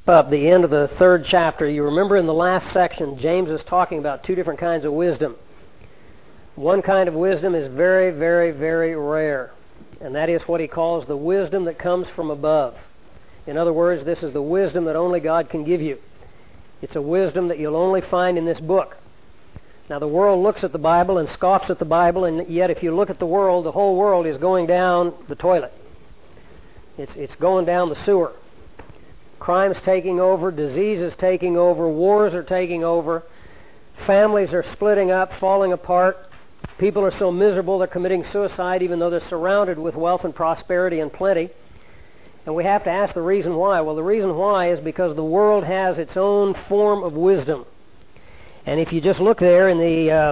up the end of the 3rd chapter. You remember in the last section, James is talking about 2 different kinds of wisdom. One kind of wisdom is very, very, very rare, and that is what he calls the wisdom that comes from above. In other words, this is the wisdom that only God can give you. It's a wisdom that you'll only find in this book. Now, the world looks at the Bible and scoffs at the Bible, and yet if you look at the world, the whole world is going down the toilet. It's going down the sewer. Crime's taking over, disease is taking over, wars are taking over, families are splitting up, falling apart. People are so miserable they're committing suicide even though they're surrounded with wealth and prosperity and plenty. And we have to ask the reason why. Well, the reason why is because the world has its own form of wisdom. And if you just look there in the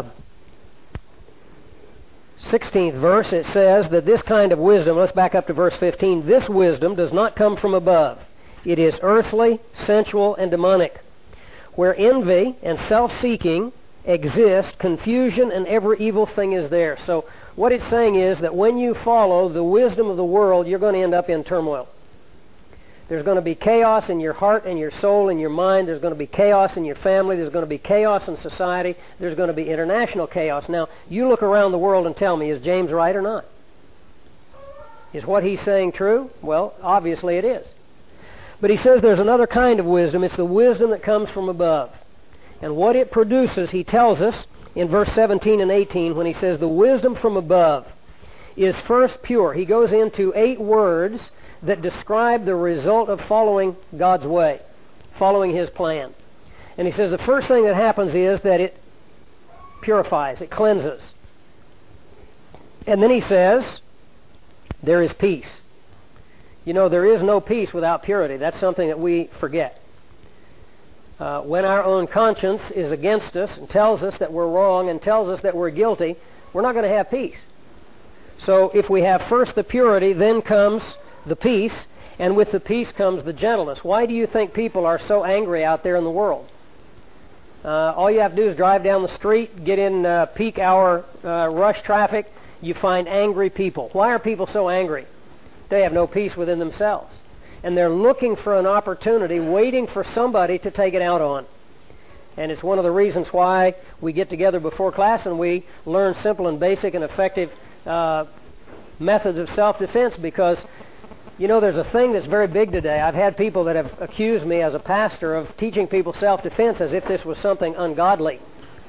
16th verse, it says that this kind of wisdom, let's back up to verse 15, this wisdom does not come from above. It is earthly, sensual, and demonic. Where envy and self-seeking exist, confusion and every evil thing is there. So what it's saying is that when you follow the wisdom of the world, you're going to end up in turmoil. There's going to be chaos in your heart and your soul and your mind. There's going to be chaos in your family. There's going to be chaos in society. There's going to be international chaos. Now, you look around the world and tell me, is James right or not? Is what he's saying true? Well, obviously it is. But he says there's another kind of wisdom. It's the wisdom that comes from above. And what it produces, he tells us in verse 17 and 18 when he says the wisdom from above is first pure. He goes into 8 words that describe the result of following God's way, following His plan. And he says the first thing that happens is that it purifies, it cleanses. And then he says there is peace. You know, there is no peace without purity. That's something that we forget. When our own conscience is against us and tells us that we're wrong and tells us that we're guilty, we're not going to have peace. So if we have first the purity, then comes the peace, and with the peace comes the gentleness. Why do you think people are so angry out there in the world? All you have to do is drive down the street, get in peak hour rush traffic, you find angry people. Why are people so angry? They have no peace within themselves. And they're looking for an opportunity, waiting for somebody to take it out on. And it's one of the reasons why we get together before class and we learn simple and basic and effective methods of self-defense, because, you know, there's a thing that's very big today. I've had people that have accused me as a pastor of teaching people self-defense as if this was something ungodly.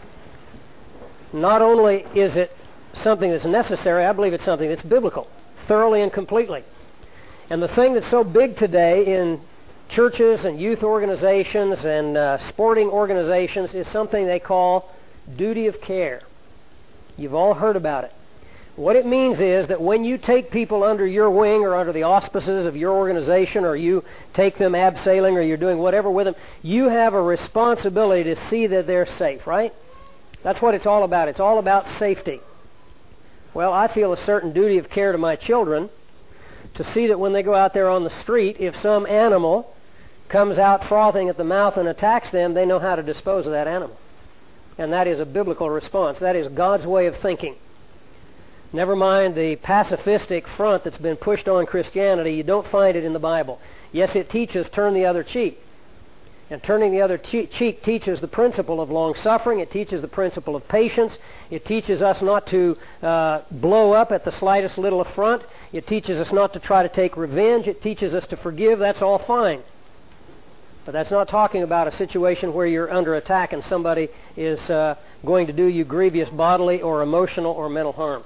Not only is it something that's necessary, I believe it's something that's biblical, thoroughly and completely. And the thing that's so big today in churches and youth organizations and sporting organizations is something they call duty of care. You've all heard about it. What it means is that when you take people under your wing or under the auspices of your organization, or you take them abseiling, or you're doing whatever with them, you have a responsibility to see that they're safe, right? That's what it's all about. It's all about safety. Well, I feel a certain duty of care to my children to see that when they go out there on the street, if some animal comes out frothing at the mouth and attacks them, they know how to dispose of that animal. And that is a biblical response. That is God's way of thinking. Never mind the pacifistic front that's been pushed on Christianity. You don't find it in the Bible. Yes, it teaches turn the other cheek. And turning the other cheek teaches the principle of long-suffering. It teaches the principle of patience. It teaches us not to blow up at the slightest little affront. It teaches us not to try to take revenge. It teaches us to forgive. That's all fine. But that's not talking about a situation where you're under attack and somebody is going to do you grievous bodily or emotional or mental harm.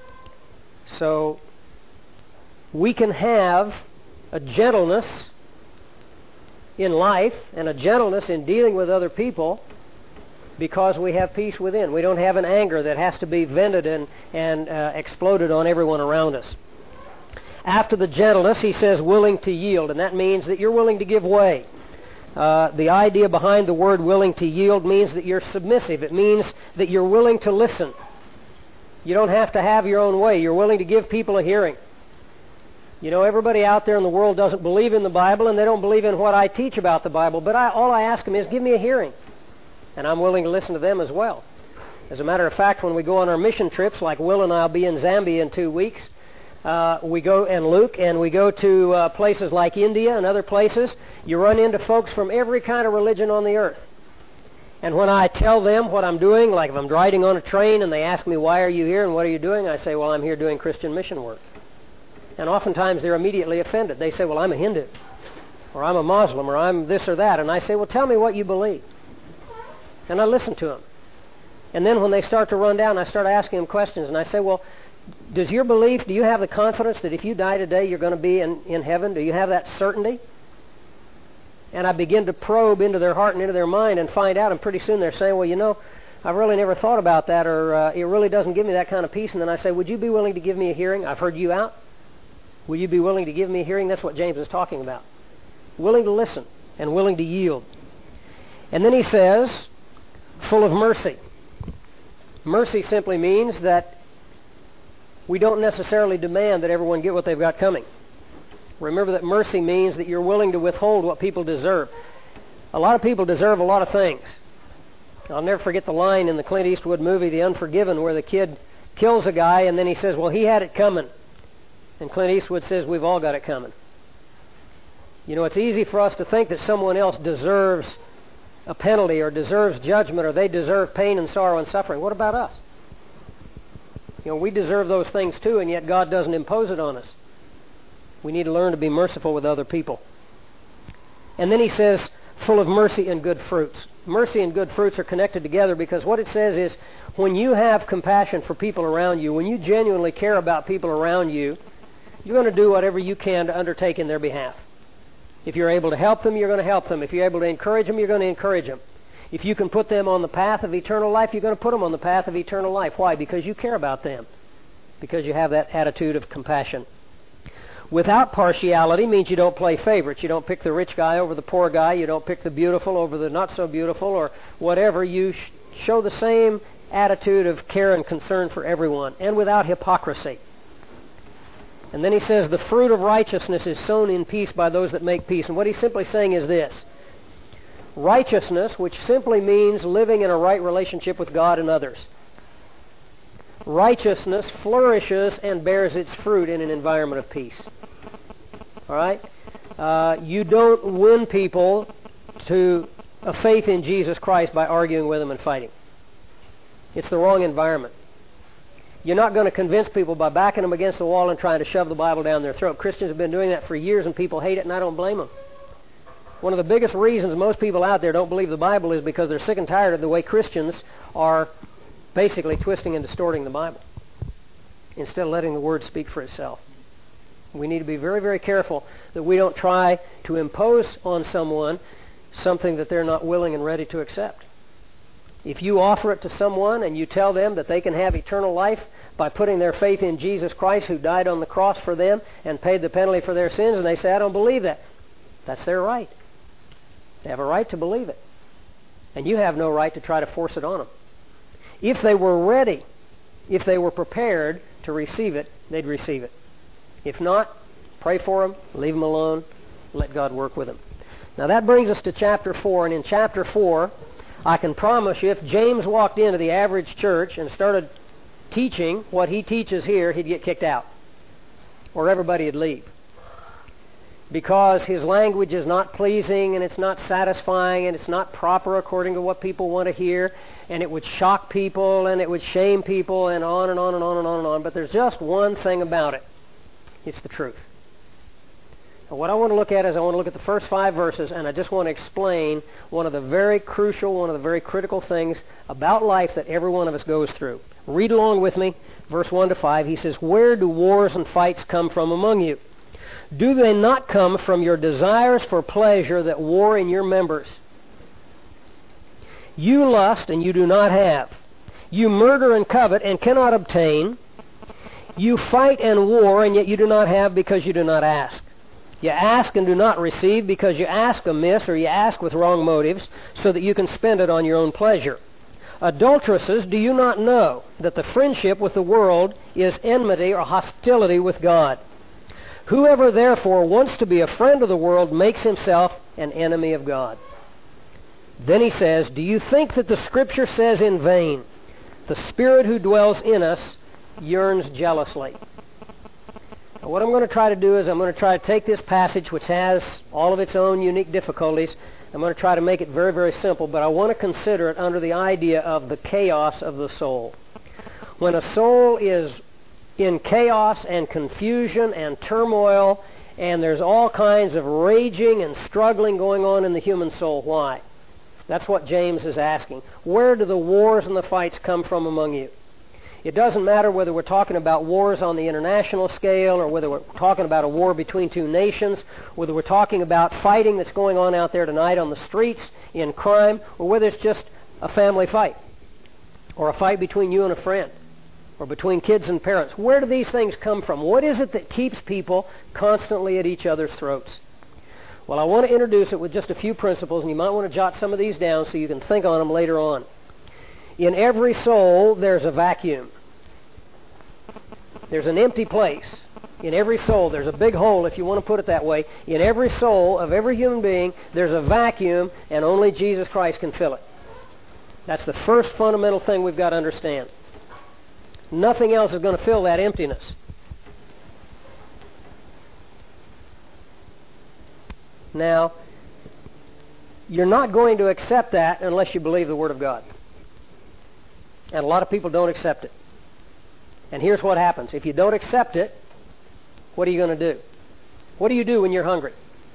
So we can have a gentleness in life and a gentleness in dealing with other people because we have peace within. We don't have an anger that has to be vented and exploded on everyone around us. After the gentleness, he says willing to yield, and that means that you're willing to give way. The idea behind the word willing to yield means that you're submissive. It means that you're willing to listen. You don't have to have your own way. You're willing to give people a hearing. You know, everybody out there in the world doesn't believe in the Bible, and they don't believe in what I teach about the Bible, but all I ask them is, give me a hearing. And I'm willing to listen to them as well. As a matter of fact, when we go on our mission trips, like Will and I will be in Zambia in 2 weeks, we go to places like India and other places, you run into folks from every kind of religion on the earth. And when I tell them what I'm doing, like if I'm riding on a train and they ask me, why are you here and what are you doing? I say, well, I'm here doing Christian mission work. And oftentimes they're immediately offended. They say, well, I'm a Hindu, or I'm a Muslim, or I'm this or that. And I say, well, tell me what you believe. And I listen to them. And then when they start to run down, I start asking them questions. And I say, well, do you have the confidence that if you die today, you're going to be in heaven? Do you have that certainty? And I begin to probe into their heart and into their mind and find out. And pretty soon they're saying, well, I've really never thought about that, or it really doesn't give me that kind of peace. And then I say, would you be willing to give me a hearing? I've heard you out. Will you be willing to give me a hearing? That's what James is talking about. Willing to listen and willing to yield. And then he says, full of mercy. Mercy simply means that we don't necessarily demand that everyone get what they've got coming. Remember that mercy means that you're willing to withhold what people deserve. A lot of people deserve a lot of things. I'll never forget the line in the Clint Eastwood movie, The Unforgiven, where the kid kills a guy and then he says, well, he had it coming. And Clint Eastwood says, we've all got it coming. It's easy for us to think that someone else deserves a penalty or deserves judgment or they deserve pain and sorrow and suffering. What about us? We deserve those things too, and yet God doesn't impose it on us. We need to learn to be merciful with other people. And then he says, full of mercy and good fruits. Mercy and good fruits are connected together because what it says is when you have compassion for people around you, when you genuinely care about people around you, you're going to do whatever you can to undertake in their behalf. If you're able to help them, you're going to help them. If you're able to encourage them, you're going to encourage them. If you can put them on the path of eternal life, you're going to put them on the path of eternal life. Why? Because you care about them. Because you have that attitude of compassion. Without partiality means you don't play favorites. You don't pick the rich guy over the poor guy. You don't pick the beautiful over the not so beautiful or whatever. You show the same attitude of care and concern for everyone. And without hypocrisy. And then he says, the fruit of righteousness is sown in peace by those that make peace. And what he's simply saying is this. Righteousness, which simply means living in a right relationship with God and others. Righteousness flourishes and bears its fruit in an environment of peace. All right? You don't win people to a faith in Jesus Christ by arguing with them and fighting. It's the wrong environment. You're not going to convince people by backing them against the wall and trying to shove the Bible down their throat. Christians have been doing that for years and people hate it, and I don't blame them. One of the biggest reasons most people out there don't believe the Bible is because they're sick and tired of the way Christians are basically twisting and distorting the Bible instead of letting the Word speak for itself. We need to be very, very careful that we don't try to impose on someone something that they're not willing and ready to accept. If you offer it to someone and you tell them that they can have eternal life by putting their faith in Jesus Christ who died on the cross for them and paid the penalty for their sins, and they say, I don't believe that, that's their right. They have a right to believe it. And you have no right to try to force it on them. If they were ready, if they were prepared to receive it, they'd receive it. If not, pray for them, leave them alone, let God work with them. Now that brings us to chapter 4, and in chapter 4, I can promise you if James walked into the average church and started teaching what he teaches here, he'd get kicked out. Or everybody would leave. Because his language is not pleasing and it's not satisfying and it's not proper according to what people want to hear, and it would shock people and it would shame people and on and on and on and on and on. But there's just one thing about it. It's the truth. And what I want to look at is I want to look at the first 5 verses, and I just want to explain one of the very crucial, one of the very critical things about life that every one of us goes through. Read along with me, verse 1 to 5. He says, where do wars and fights come from among you? Do they not come from your desires for pleasure that war in your members? You lust and you do not have. You murder and covet and cannot obtain. You fight and war and yet you do not have because you do not ask. You ask and do not receive because you ask amiss or you ask with wrong motives so that you can spend it on your own pleasure. Adulteresses, do you not know that the friendship with the world is enmity or hostility with God? Whoever therefore wants to be a friend of the world makes himself an enemy of God. Then he says, do you think that the Scripture says in vain, the Spirit who dwells in us yearns jealously? What I'm going to try to do is I'm going to try to take this passage, which has all of its own unique difficulties. I'm going to try to make it very, very simple, but I want to consider it under the idea of the chaos of the soul. When a soul is in chaos and confusion and turmoil, and there's all kinds of raging and struggling going on in the human soul, why? That's what James is asking. Where do the wars and the fights come from among you? It doesn't matter whether we're talking about wars on the international scale, or whether we're talking about a war between two nations, whether we're talking about fighting that's going on out there tonight on the streets in crime, or whether it's just a family fight, or a fight between you and a friend, or between kids and parents. Where do these things come from? What is it that keeps people constantly at each other's throats? Well, I want to introduce it with just a few principles, and you might want to jot some of these down so you can think on them later on. In every soul, there's a vacuum. There's an empty place. In every soul, there's a big hole, if you want to put it that way. In every soul of every human being, there's a vacuum, and only Jesus Christ can fill it. That's the first fundamental thing we've got to understand. Nothing else is going to fill that emptiness. Now, you're not going to accept that unless you believe the Word of God. And a lot of people don't accept it. And here's what happens. If you don't accept it, what are you going to do? What do you do when you're hungry?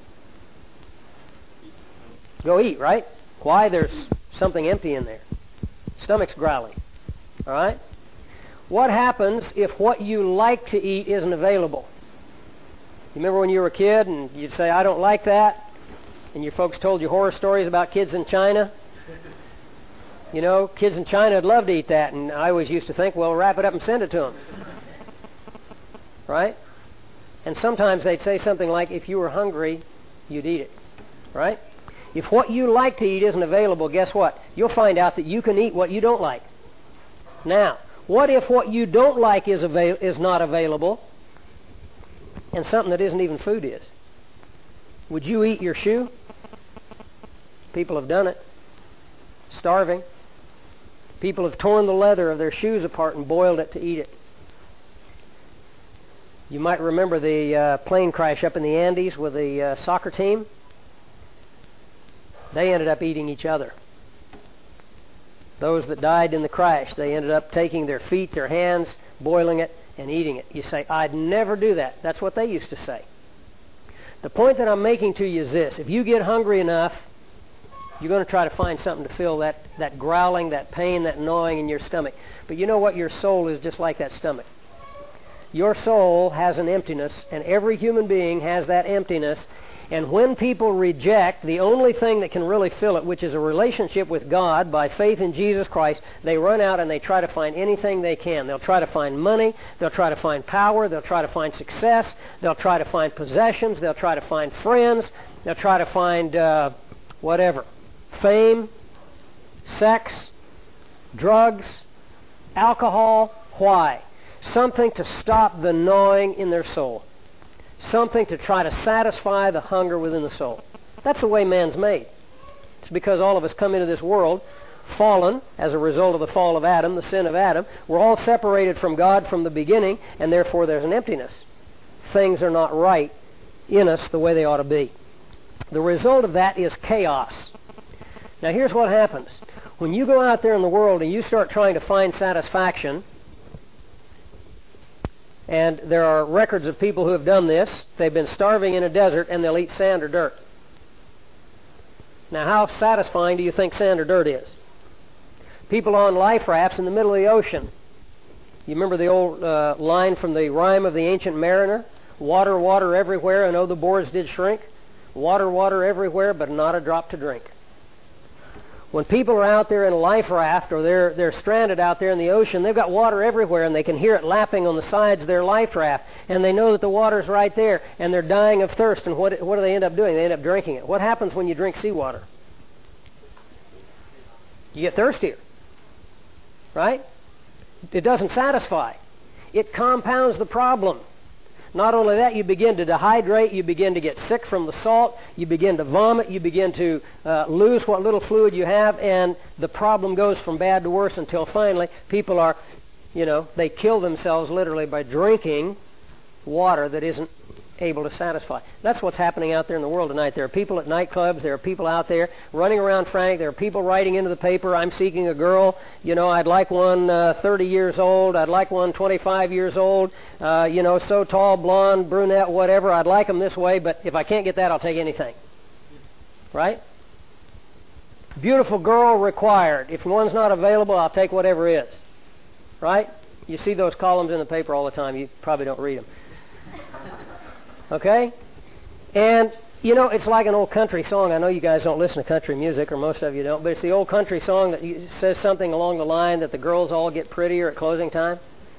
Go eat, right? Why? There's something empty in there. Stomach's growling. All right? What happens if what you like to eat isn't available? You remember when you were a kid and you'd say, I don't like that? And your folks told you horror stories about kids in China? You know, kids in China would love to eat that, and I always used to think, well, wrap it up and send it to them. Right? And sometimes they'd say something like, if you were hungry, you'd eat it. Right? If what you like to eat isn't available, guess what? You'll find out that you can eat what you don't like. Now, what if what you don't like is not available, and something that isn't even food is? Would you eat your shoe? People have done it. Starving. People have torn the leather of their shoes apart and boiled it to eat it. You might remember the plane crash up in the Andes with the soccer team. They ended up eating each other. Those that died in the crash, they ended up taking their feet, their hands, boiling it, and eating it. You say, I'd never do that. That's what they used to say. The point that I'm making to you is this. If you get hungry enough, you're going to try to find something to fill that growling, that pain, that gnawing in your stomach. But you know what? Your soul is just like that stomach. Your soul has an emptiness, and every human being has that emptiness. And when people reject the only thing that can really fill it, which is a relationship with God by faith in Jesus Christ, they run out and they try to find anything they can. They'll try to find money. They'll try to find power. They'll try to find success. They'll try to find possessions. They'll try to find friends. They'll try to find whatever. Fame, sex, drugs, alcohol. Why? Something to stop the gnawing in their soul. Something to try to satisfy the hunger within the soul. That's the way man's made. It's because all of us come into this world fallen as a result of the fall of Adam, the sin of Adam. We're all separated from God from the beginning, and therefore there's an emptiness. Things are not right in us the way they ought to be. The result of that is chaos. Now here's what happens. When you go out there in the world and you start trying to find satisfaction, and there are records of people who have done this. They've been starving in a desert and they'll eat sand or dirt. Now how satisfying do you think sand or dirt is? People on life rafts in the middle of the ocean. You remember the old line from the rhyme of the Ancient Mariner? Water, water everywhere, and oh, the boards did shrink. Water, water everywhere, but not a drop to drink. When people are out there in a life raft or they're stranded out there in the ocean, they've got water everywhere and they can hear it lapping on the sides of their life raft, and they know that the water's right there, and they're dying of thirst, and what do they end up doing? They end up drinking it. What happens when you drink seawater? You get thirstier, right? It doesn't satisfy. It compounds the problem. Not only that, you begin to dehydrate, you begin to get sick from the salt, you begin to vomit, you begin to lose what little fluid you have, and the problem goes from bad to worse until finally people are, they kill themselves literally by drinking water that isn't able to satisfy. That's what's happening out there in the world tonight. There are people at nightclubs. There are people out there running around frantic. There are people writing into the paper, I'm seeking a girl. I'd like one 30 years old. I'd like one 25 years old. So tall, blonde, brunette, whatever. I'd like them this way, but if I can't get that, I'll take anything. Right? Beautiful girl required. If one's not available, I'll take whatever is. Right? You see those columns in the paper all the time. You probably don't read them. Okay? And, it's like an old country song. I know you guys don't listen to country music, or most of you don't, but it's the old country song that says something along the line that the girls all get prettier at closing time.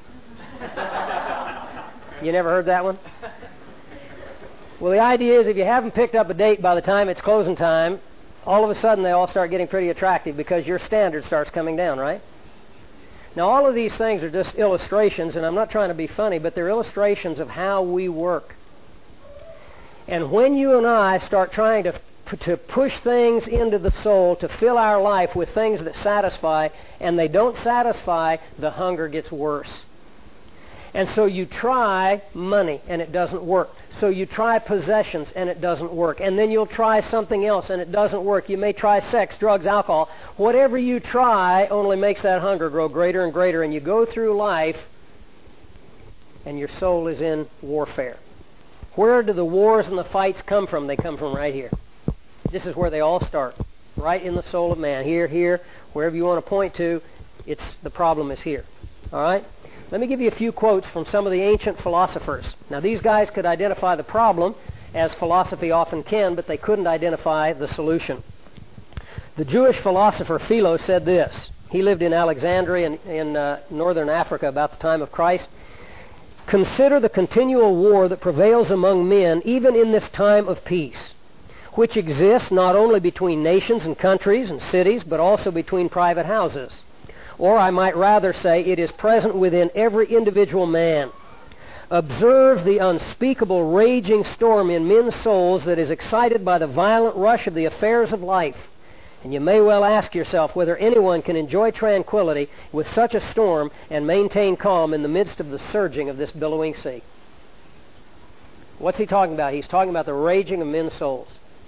You never heard that one? Well, the idea is if you haven't picked up a date by the time it's closing time, all of a sudden they all start getting pretty attractive because your standard starts coming down, right? Now, all of these things are just illustrations, and I'm not trying to be funny, but they're illustrations of how we work. And when you and I start trying to push things into the soul, to fill our life with things that satisfy, and they don't satisfy, the hunger gets worse. And so you try money, and it doesn't work. So you try possessions, and it doesn't work. And then you'll try something else, and it doesn't work. You may try sex, drugs, alcohol. Whatever you try only makes that hunger grow greater and greater. And you go through life, and your soul is in warfare. Where do the wars and the fights come from? They come from right here. This is where they all start. Right in the soul of man. Here, wherever you want to point to, the problem is here. All right? Let me give you a few quotes from some of the ancient philosophers. Now, these guys could identify the problem, as philosophy often can, but they couldn't identify the solution. The Jewish philosopher Philo said this. He lived in Alexandria in northern Africa about the time of Christ. Consider the continual war that prevails among men, even in this time of peace, which exists not only between nations and countries and cities, but also between private houses. Or I might rather say it is present within every individual man. Observe the unspeakable raging storm in men's souls that is excited by the violent rush of the affairs of life. And you may well ask yourself whether anyone can enjoy tranquility with such a storm and maintain calm in the midst of the surging of this billowing sea. What's he talking about? He's talking about the raging of men's souls.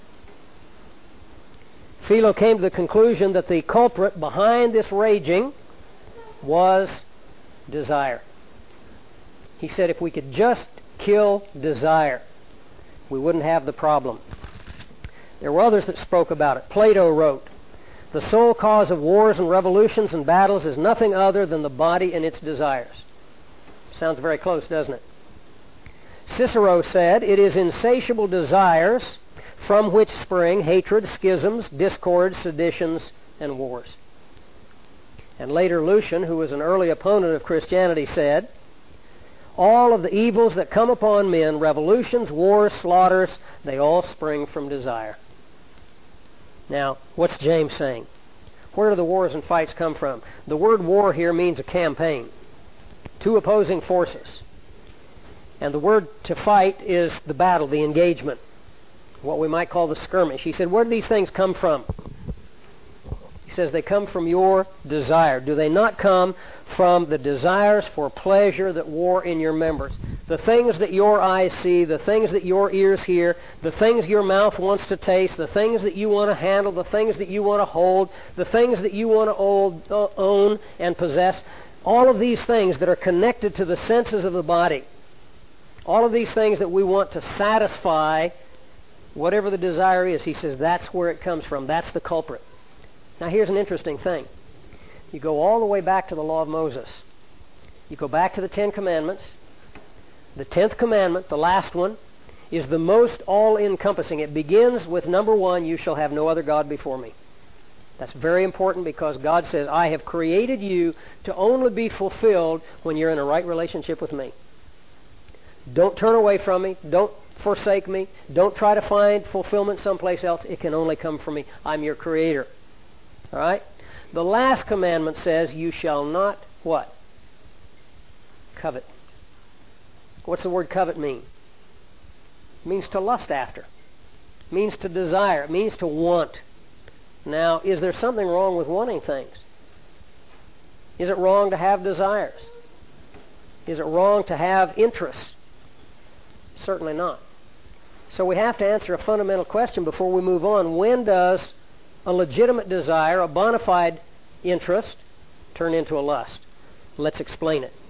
Philo came to the conclusion that the culprit behind this raging was desire. He said if we could just kill desire, we wouldn't have the problem. There were others that spoke about it. Plato wrote, "The sole cause of wars and revolutions and battles is nothing other than the body and its desires." Sounds very close, doesn't it? Cicero said, "It is insatiable desires from which spring hatred, schisms, discords, seditions, and wars." And later Lucian, who was an early opponent of Christianity, said, "All of the evils that come upon men, revolutions, wars, slaughters, they all spring from desire." Now, what's James saying? Where do the wars and fights come from? The word war here means a campaign. Two opposing forces. And the word to fight is the battle, the engagement. What we might call the skirmish. He said, where do these things come from? He says they come from your desire. Do they not come from the desires for pleasure that war in your members? The things that your eyes see, the things that your ears hear, the things your mouth wants to taste, the things that you want to handle, the things that you want to hold, the things that you want to own and possess, all of these things that are connected to the senses of the body, all of these things that we want to satisfy, whatever the desire is, he says that's where it comes from. That's the culprit. Now here's an interesting thing. You go all the way back to the law of Moses. You go back to the Ten Commandments. The 10th commandment, the last one, is the most all-encompassing. It begins with number 1, you shall have no other God before me. That's very important because God says, I have created you to only be fulfilled when you're in a right relationship with me. Don't turn away from me. Don't forsake me. Don't try to find fulfillment someplace else. It can only come from me. I'm your creator. All right? The last commandment says, you shall not, what? Covet. What's the word covet mean? It means to lust after. It means to desire. It means to want. Now, is there something wrong with wanting things? Is it wrong to have desires? Is it wrong to have interests? Certainly not. So we have to answer a fundamental question before we move on. When does a legitimate desire, a bona fide interest, turn into a lust? Let's explain it.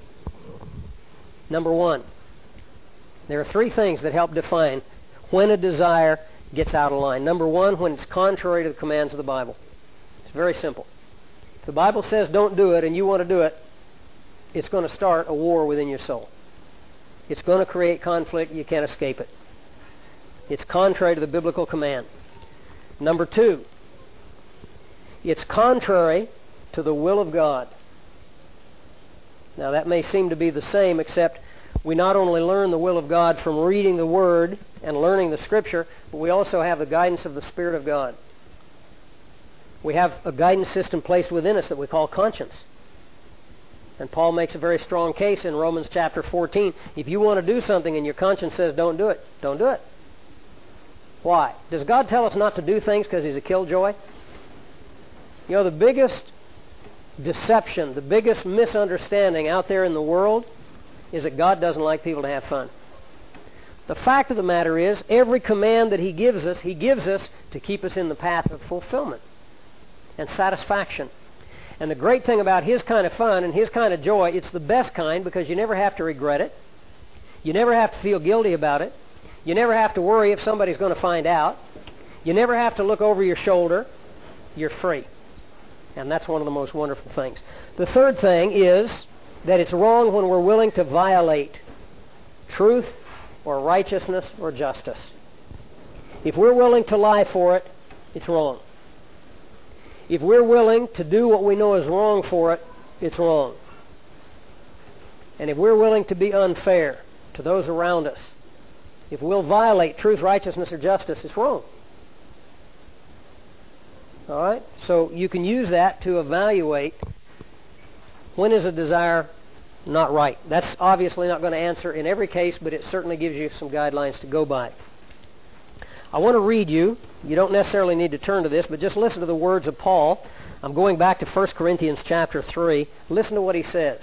Number one, there are three things that help define when a desire gets out of line. Number one, when it's contrary to the commands of the Bible. It's very simple. If the Bible says don't do it and you want to do it, it's going to start a war within your soul. It's going to create conflict. You can't escape it. It's contrary to the biblical command. Number two, it's contrary to the will of God. Now that may seem to be the same, except we not only learn the will of God from reading the Word and learning the Scripture, but we also have the guidance of the Spirit of God. We have a guidance system placed within us that we call conscience. And Paul makes a very strong case in Romans chapter 14. If you want to do something and your conscience says don't do it, don't do it. Why? Does God tell us not to do things because He's a killjoy? You know, the biggest deception, the biggest misunderstanding out there in the world is that God doesn't like people to have fun. The fact of the matter is, every command that He gives us to keep us in the path of fulfillment and satisfaction. And the great thing about His kind of fun and His kind of joy, it's the best kind because you never have to regret it. You never have to feel guilty about it. You never have to worry if somebody's going to find out. You never have to look over your shoulder. You're free. And that's one of the most wonderful things. The third thing is that it's wrong when we're willing to violate truth or righteousness or justice. If we're willing to lie for it, it's wrong. If we're willing to do what we know is wrong for it, it's wrong. And if we're willing to be unfair to those around us, if we'll violate truth, righteousness, or justice, it's wrong. All right? So you can use that to evaluate when is a desire not right. That's obviously not going to answer in every case, but it certainly gives you some guidelines to go by. I want to read you. You don't necessarily need to turn to this, but just listen to the words of Paul. I'm going back to 1 Corinthians chapter 3. Listen to what he says.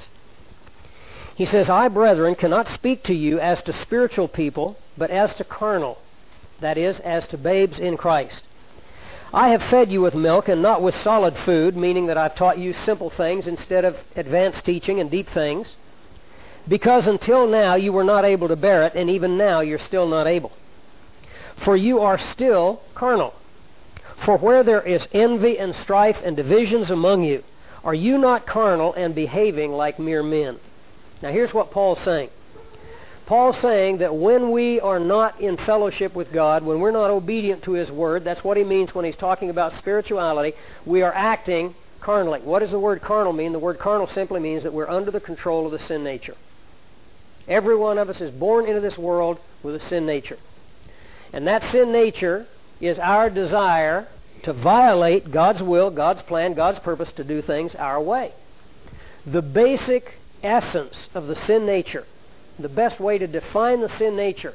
He says, I, brethren, cannot speak to you as to spiritual people, but as to carnal, that is, as to babes in Christ. I have fed you with milk and not with solid food, meaning that I've taught you simple things instead of advanced teaching and deep things, because until now you were not able to bear it, and even now you're still not able. For you are still carnal. For where there is envy and strife and divisions among you, are you not carnal and behaving like mere men? Now here's what Paul's saying. Paul's saying that when we are not in fellowship with God, when we're not obedient to His Word, that's what he means when he's talking about spirituality, we are acting carnally. What does the word carnal mean? The word carnal simply means that we're under the control of the sin nature. Every one of us is born into this world with a sin nature. And that sin nature is our desire to violate God's will, God's plan, God's purpose to do things our way. The basic essence of the sin nature, the best way to define the sin nature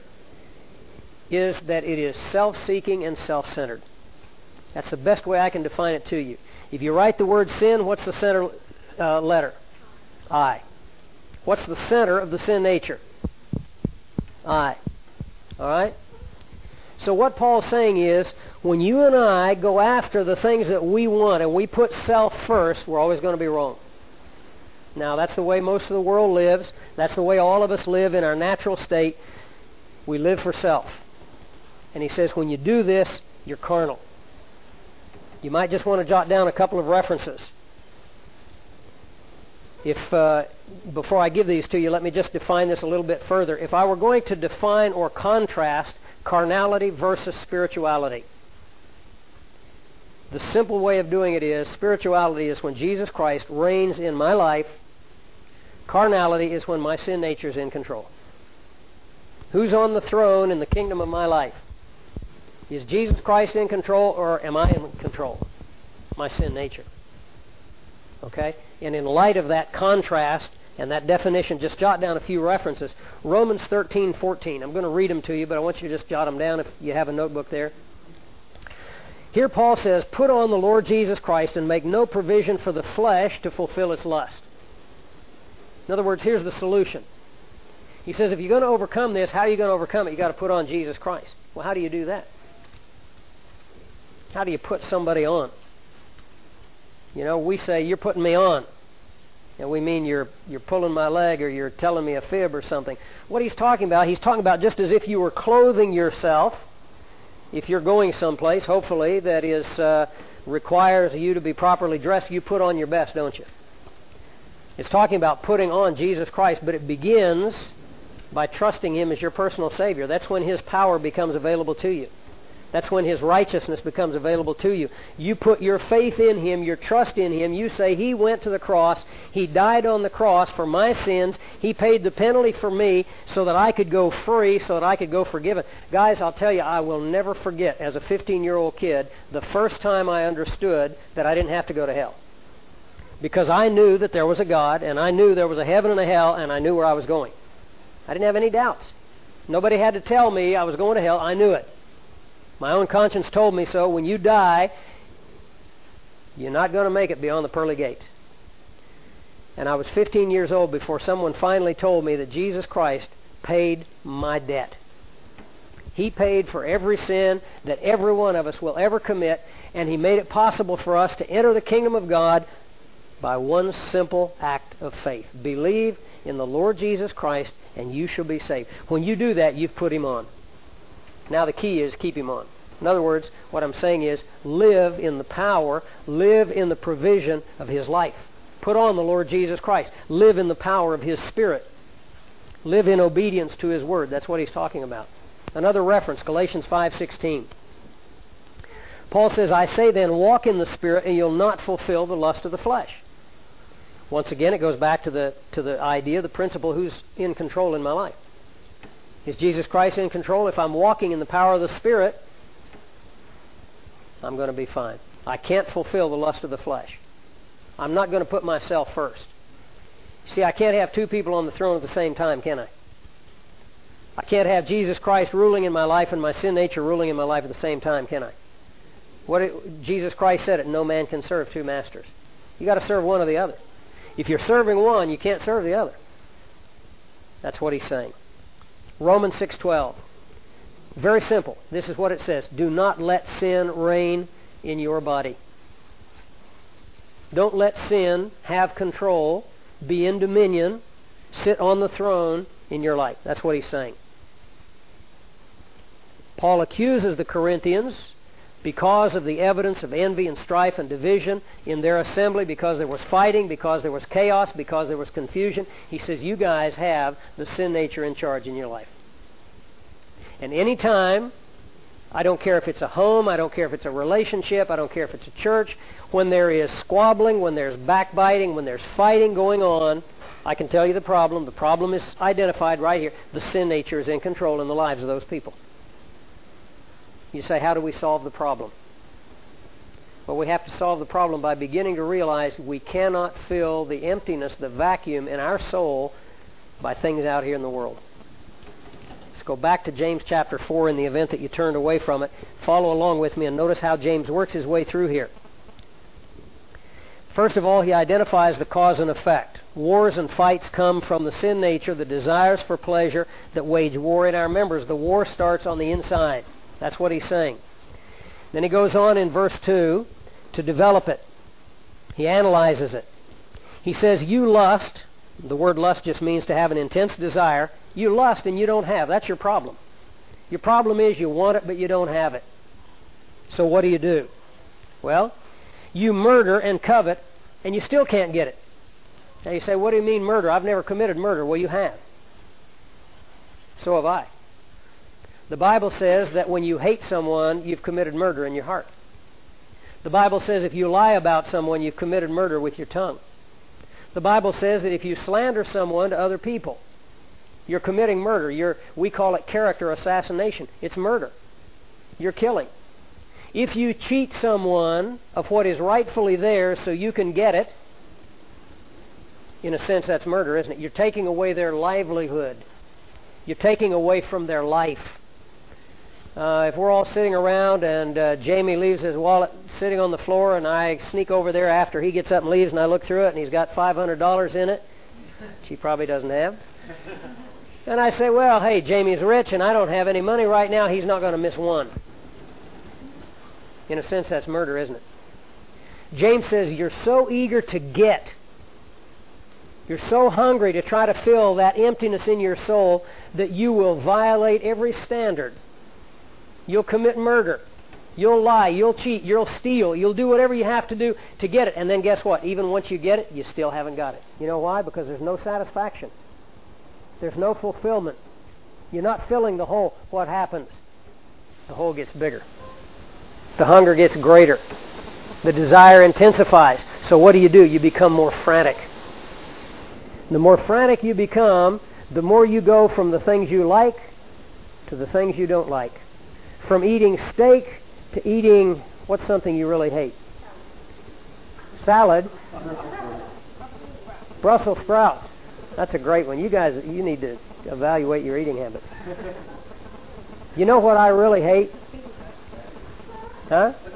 is that it is self-seeking and self-centered. That's the best way I can define it to you. If you write the word sin, what's the center letter? I. What's the center of the sin nature? I. All right? So what Paul's saying is, when you and I go after the things that we want and we put self first, we're always going to be wrong. Now, that's the way most of the world lives. That's the way all of us live in our natural state. We live for self. And he says, when you do this, you're carnal. You might just want to jot down a couple of references. Before I give these to you, let me just define this a little bit further. If I were going to define or contrast carnality versus spirituality, the simple way of doing it is, spirituality is when Jesus Christ reigns in my life. Carnality is when my sin nature is in control. Who's on the throne in the kingdom of my life? Is Jesus Christ in control, or am I in control? My sin nature. Okay? And in light of that contrast and that definition, just jot down a few references. Romans 13:14. I'm going to read them to you, but I want you to just jot them down if you have a notebook there. Here Paul says, put on the Lord Jesus Christ and make no provision for the flesh to fulfill its lust. In other words, here's the solution. He says, if you're going to overcome this, how are you going to overcome it? You've got to put on Jesus Christ. Well, how do you do that? How do you put somebody on? You know, we say, you're putting me on. And we mean you're pulling my leg or you're telling me a fib or something. What he's talking about just as if you were clothing yourself. If you're going someplace, hopefully, that is requires you to be properly dressed, you put on your best, don't you? It's talking about putting on Jesus Christ, but it begins by trusting Him as your personal Savior. That's when His power becomes available to you. That's when His righteousness becomes available to you. You put your faith in Him, your trust in Him. You say, He went to the cross. He died on the cross for my sins. He paid the penalty for me so that I could go free, so that I could go forgiven. Guys, I'll tell you, I will never forget, as a 15-year-old kid, the first time I understood that I didn't have to go to hell. Because I knew that there was a God, and I knew there was a heaven and a hell, and I knew where I was going. I didn't have any doubts. Nobody had to tell me I was going to hell. I knew it. My own conscience told me so. When you die, you're not going to make it beyond the pearly gates. And I was 15 years old before someone finally told me that Jesus Christ paid my debt. He paid for every sin that every one of us will ever commit, and He made it possible for us to enter the kingdom of God by one simple act of faith. Believe in the Lord Jesus Christ, and you shall be saved. When you do that, you've put Him on. Now the key is keep Him on. In other words, what I'm saying is live in the power, live in the provision of His life. Put on the Lord Jesus Christ. Live in the power of His Spirit. Live in obedience to His Word. That's what he's talking about. Another reference, Galatians 5:16. Paul says, I say then, walk in the Spirit, and you'll not fulfill the lust of the flesh. Once again, it goes back to the idea, the principle, who's in control in my life. Is Jesus Christ in control? If I'm walking in the power of the Spirit, I'm going to be fine. I can't fulfill the lust of the flesh. I'm not going to put myself first. See, I can't have two people on the throne at the same time, can I? I can't have Jesus Christ ruling in my life and my sin nature ruling in my life at the same time, can I? Jesus Christ said it, no man can serve two masters. You've got to serve one or the other. If you're serving one, you can't serve the other. That's what he's saying. Romans 6:12. Very simple. This is what it says. Do not let sin reign in your body. Don't let sin have control, be in dominion, sit on the throne in your life. That's what he's saying. Paul accuses the Corinthians because of the evidence of envy and strife and division in their assembly, because there was fighting, because there was chaos, because there was confusion. He says, you guys have the sin nature in charge in your life. And any time, I don't care if it's a home, I don't care if it's a relationship, I don't care if it's a church, when there is squabbling, when there's backbiting, when there's fighting going on, I can tell you the problem. The problem is identified right here. The sin nature is in control in the lives of those people. You say, how do we solve the problem? Well, we have to solve the problem by beginning to realize we cannot fill the emptiness, the vacuum in our soul by things out here in the world. Let's go back to James chapter 4 in the event that you turned away from it. Follow along with me and notice how James works his way through here. First of all, he identifies the cause and effect. Wars and fights come from the sin nature, the desires for pleasure that wage war in our members. The war starts on the inside. That's what he's saying. Then he goes on in verse 2 to develop it. He analyzes it. He says, you lust. The word lust just means to have an intense desire. You lust and you don't have. That's your problem. Your problem is you want it, but you don't have it. So what do? Well, you murder and covet, and you still can't get it. Now you say, what do you mean murder? I've never committed murder. Well, you have. So have I. The Bible says that when you hate someone, you've committed murder in your heart. The Bible says if you lie about someone, you've committed murder with your tongue. The Bible says that if you slander someone to other people, you're committing murder. We call it character assassination. It's murder. You're killing. If you cheat someone of what is rightfully theirs so you can get it, in a sense that's murder, isn't it? You're taking away their livelihood. You're taking away from their life. If we're all sitting around and Jamie leaves his wallet sitting on the floor and I sneak over there after he gets up and leaves and I look through it and he's got $500 in it, she probably doesn't have. And I say, well, hey, Jamie's rich and I don't have any money right now. He's not going to miss one. In a sense, that's murder, isn't it? James says you're so eager to get. You're so hungry to try to fill that emptiness in your soul that you will violate every standard. You'll commit murder. You'll lie. You'll cheat. You'll steal. You'll do whatever you have to do to get it. And then guess what? Even once you get it, you still haven't got it. You know why? Because there's no satisfaction. There's no fulfillment. You're not filling the hole. What happens? The hole gets bigger. The hunger gets greater. The desire intensifies. So what do? You become more frantic. The more frantic you become, the more you go from the things you like to the things you don't like. From eating steak to eating, what's something you really hate? Salad. Brussels sprouts. That's a great one. You guys, you need to evaluate your eating habits. You know what I really hate? Huh?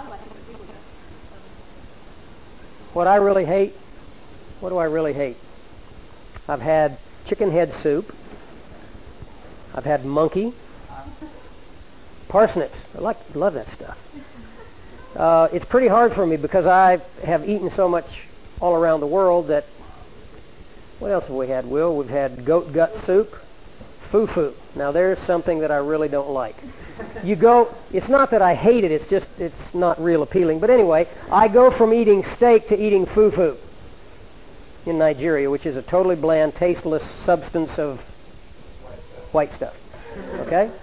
What I really hate? What do I really hate? I've had chicken head soup. I've had monkey. Parsnips. Love that stuff. It's pretty hard for me because I have eaten so much all around the world that... What else have we had, Will? We've had goat gut soup. Fufu. Now there's something that I really don't like. You go... It's not that I hate it. It's not real appealing. But anyway, I go from eating steak to eating fufu in Nigeria, which is a totally bland, tasteless substance of white stuff. Okay?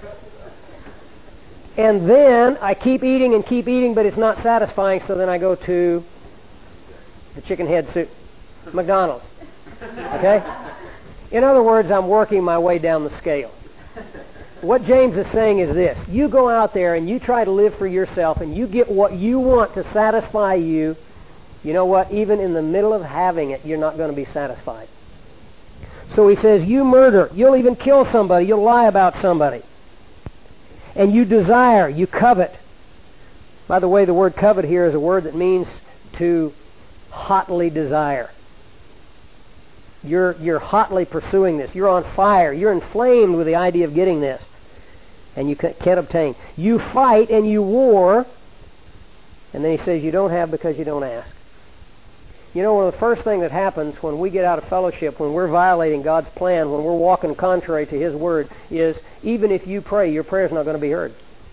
And then I keep eating, but it's not satisfying, so then I go to the chicken head soup. McDonald's. Okay? In other words, I'm working my way down the scale. What James is saying is this. You go out there and you try to live for yourself and you get what you want to satisfy you. You know what? Even in the middle of having it, you're not going to be satisfied. So he says, you murder. You'll even kill somebody. You'll lie about somebody. And you desire. You covet. By the way, the word covet here is a word that means to hotly desire. You're hotly pursuing this. You're on fire. You're inflamed with the idea of getting this. And you can't obtain. You fight and you war. And then he says you don't have because you don't ask. You know, one of the first things that happens when we get out of fellowship, when we're violating God's plan, when we're walking contrary to His Word, is even if you pray, your prayer's not going to be heard.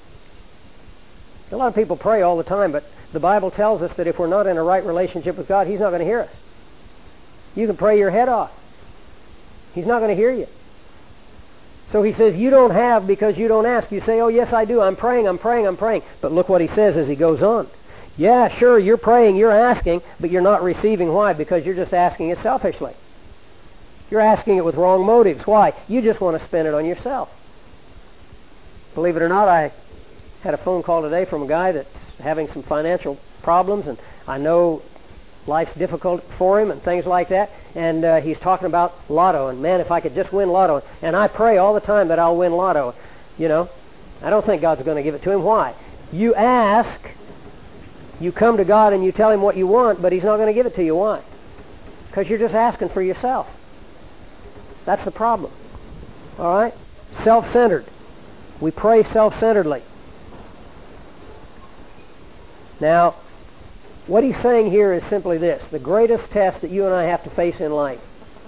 A lot of people pray all the time, but the Bible tells us that if we're not in a right relationship with God, He's not going to hear us. You can pray your head off. He's not going to hear you. So he says, you don't have because you don't ask. You say, oh, yes, I do. I'm praying. But look what he says as he goes on. Yeah, sure, you're praying, you're asking, but you're not receiving. Why? Because you're just asking it selfishly. You're asking it with wrong motives. Why? You just want to spend it on yourself. Believe it or not, I had a phone call today from a guy that's having some financial problems, and I know life's difficult for him and things like that, and he's talking about lotto, and man, if I could just win lotto, and I pray all the time that I'll win lotto, you know, I don't think God's going to give it to him. Why? You ask, you come to God and you tell Him what you want, but He's not going to give it to you. Why? Because you're just asking for yourself. That's the problem. All right? Self-centered. We pray self-centeredly. Now, what he's saying here is simply this. The greatest test that you and I have to face in life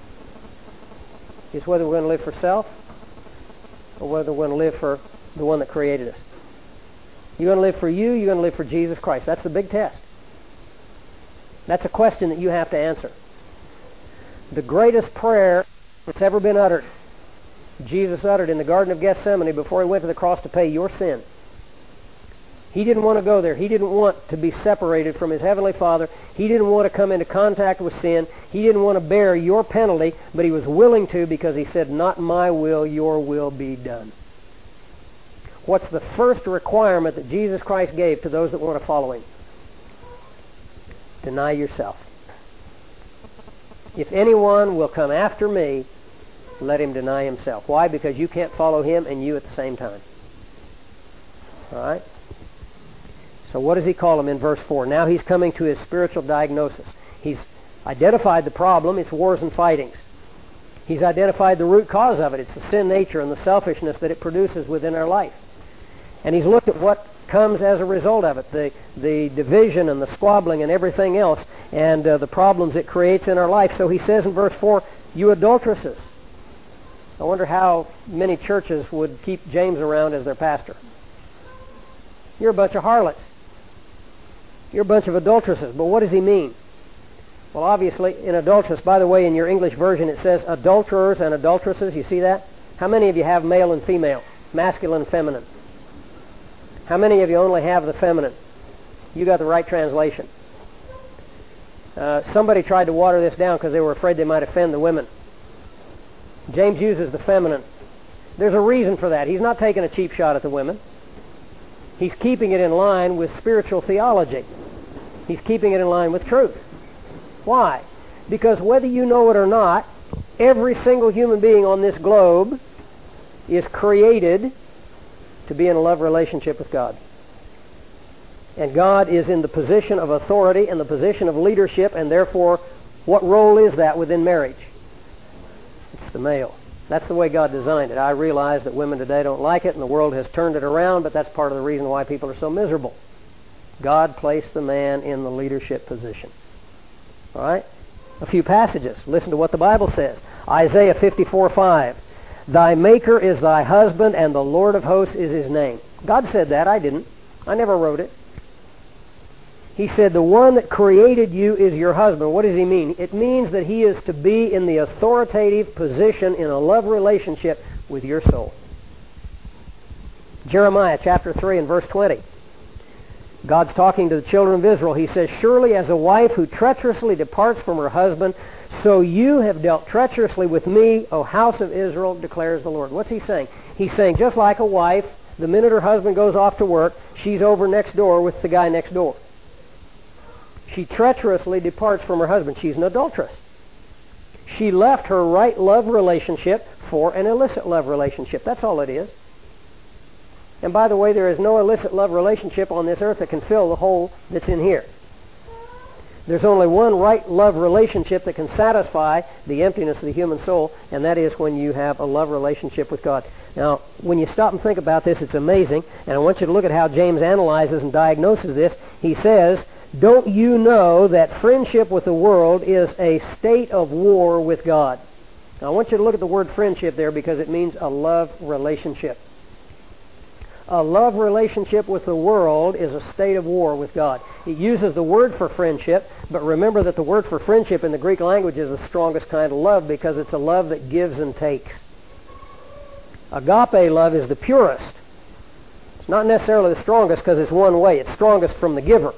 is whether we're going to live for self or whether we're going to live for the one that created us. You're going to live for you, you're going to live for Jesus Christ. That's the big test. That's a question that you have to answer. The greatest prayer that's ever been uttered, Jesus uttered in the Garden of Gethsemane before He went to the cross to pay your sin. He didn't want to go there. He didn't want to be separated from His Heavenly Father. He didn't want to come into contact with sin. He didn't want to bear your penalty, but He was willing to because He said, not my will, your will be done. What's the first requirement that Jesus Christ gave to those that want to follow Him? Deny yourself. If anyone will come after me, let him deny himself. Why? Because you can't follow Him and you at the same time. All right? So what does He call him in verse 4? Now he's coming to his spiritual diagnosis. He's identified the problem. It's wars and fightings. He's identified the root cause of it. It's the sin nature and the selfishness that it produces within our life. And he's looked at what comes as a result of it, the division and the squabbling and everything else, and the problems it creates in our life. So he says in verse 4, you adulteresses. I wonder how many churches would keep James around as their pastor. You're a bunch of harlots. You're a bunch of adulteresses. But what does he mean? Well, obviously, in adulteress, by the way, in your English version it says adulterers and adulteresses. You see that? How many of you have male and female, masculine and feminine? How many of you only have the feminine? You got the right translation. Somebody tried to water this down because they were afraid they might offend the women. James uses the feminine. There's a reason for that. He's not taking a cheap shot at the women. He's keeping it in line with spiritual theology. He's keeping it in line with truth. Why? Because whether you know it or not, every single human being on this globe is created to be in a love relationship with God. And God is in the position of authority and the position of leadership, and therefore, what role is that within marriage? It's the male. That's the way God designed it. I realize that women today don't like it, and the world has turned it around, but that's part of the reason why people are so miserable. God placed the man in the leadership position. All right? A few passages. Listen to what the Bible says. Isaiah 54:5. Thy Maker is thy husband, and the Lord of hosts is his name. God said that. I didn't. I never wrote it. He said, the one that created you is your husband. What does he mean? It means that he is to be in the authoritative position in a love relationship with your soul. Jeremiah chapter 3 and verse 20. God's talking to the children of Israel. He says, surely as a wife who treacherously departs from her husband, so you have dealt treacherously with me, O house of Israel, declares the Lord. What's he saying? He's saying just like a wife, the minute her husband goes off to work, she's over next door with the guy next door. She treacherously departs from her husband. She's an adulteress. She left her right love relationship for an illicit love relationship. That's all it is. And by the way, there is no illicit love relationship on this earth that can fill the hole that's in here. There's only one right love relationship that can satisfy the emptiness of the human soul, and that is when you have a love relationship with God. Now, when you stop and think about this, it's amazing, and I want you to look at how James analyzes and diagnoses this. He says, don't you know that friendship with the world is a state of war with God? Now, I want you to look at the word friendship there because it means a love relationship. A love relationship with the world is a state of war with God. It uses the word for friendship, but remember that the word for friendship in the Greek language is the strongest kind of love because it's a love that gives and takes. Agape love is the purest. It's not necessarily the strongest because it's one way. It's strongest from the giver.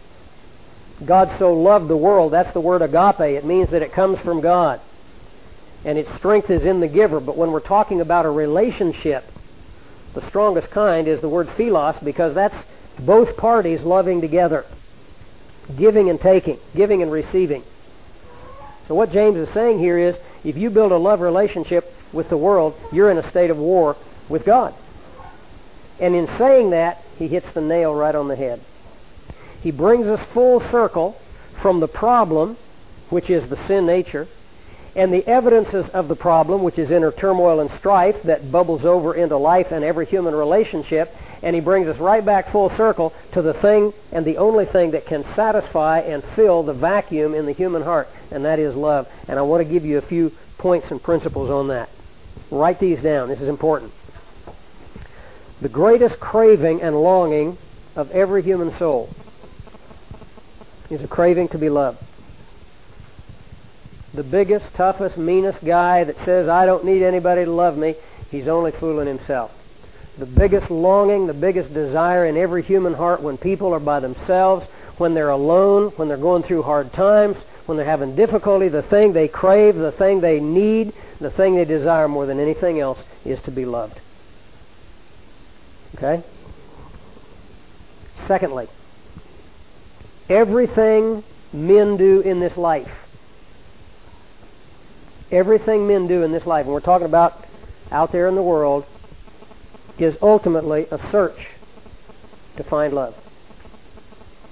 God so loved the world, that's the word agape. It means that it comes from God. And its strength is in the giver. But when we're talking about a relationship, the strongest kind is the word philos because that's both parties loving together. Giving and taking. Giving and receiving. So what James is saying here is, if you build a love relationship with the world, you're in a state of war with God. And in saying that, he hits the nail right on the head. He brings us full circle from the problem, which is the sin nature, and the evidences of the problem, which is inner turmoil and strife that bubbles over into life and every human relationship, and he brings us right back full circle to the thing and the only thing that can satisfy and fill the vacuum in the human heart, and that is love. And I want to give you a few points and principles on that. Write these down. This is important. The greatest craving and longing of every human soul is a craving to be loved. The biggest, toughest, meanest guy that says, I don't need anybody to love me, he's only fooling himself. The biggest longing, the biggest desire in every human heart when people are by themselves, when they're alone, when they're going through hard times, when they're having difficulty, the thing they crave, the thing they need, the thing they desire more than anything else is to be loved. Okay? Secondly, everything men do in this life, everything men do in this life, and we're talking about out there in the world, is ultimately a search to find love.